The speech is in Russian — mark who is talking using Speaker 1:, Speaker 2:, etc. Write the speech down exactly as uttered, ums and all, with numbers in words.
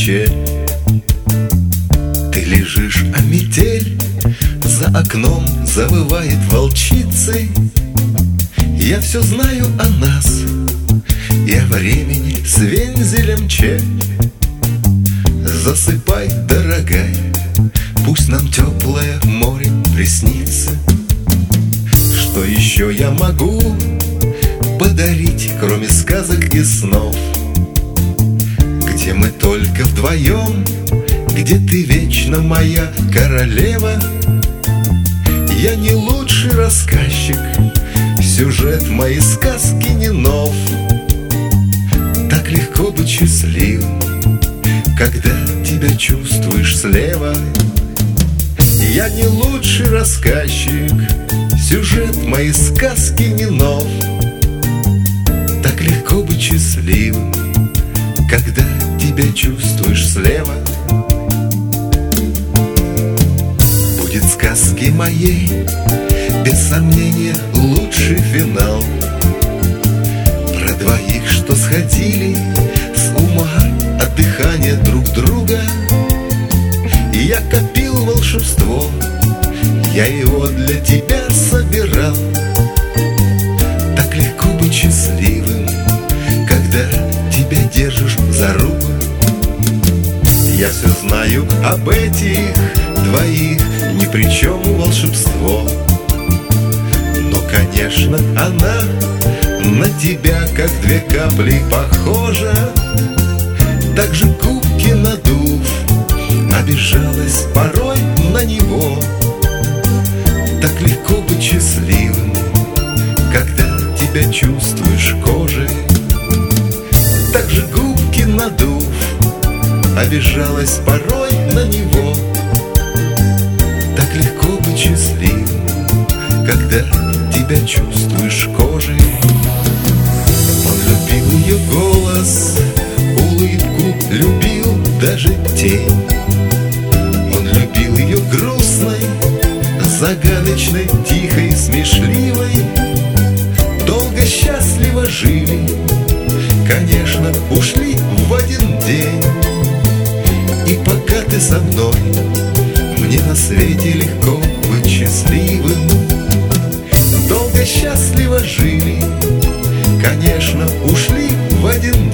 Speaker 1: качель. Ты лежишь, а метель за окном завывает волчицей. Я все знаю о нас и о времени с вензелем Че. Засыпай, дорогая, пусть нам теплое море приснится. Что еще я могу подарить, кроме сказок и снов, где мы только вдвоем, где ты вечно моя королева? Я не лучший рассказчик, сюжет моей сказки не нов. Так легко быть счастливым, когда тебя чувствуешь слева. Я не лучший рассказчик, сюжет моей сказки не нов. Так легко быть счастливым, когда тебя чувствуешь слева. Будет сказки моей, без сомнения, лучший финал. Про двоих, что сходили с ума от дыхания друг друга. Я копил волшебство, я его для тебя собирал. Так легко быть счастливым, когда тебя держишь за руку. Я все знаю об этих двоих, ни при чем волшебство. Но, конечно, она на тебя, как две капли, похожа. Так же губки надув, обижалась порой на него. Так легко быть счастливым, когда тебя чувствуешь кожей. Так же губки надув, обижалась порой на него. Так легко быть счастливым, когда тебя чувствуешь кожей. Он любил ее голос, улыбку, любил даже тень. Он любил ее грустной, загадочной, тихой, смешливой. Долго счастливо жили, конечно, ушли в один день. И пока ты со мной, мне на свете легко быть счастливым. Долго счастливо жили, конечно, ушли в один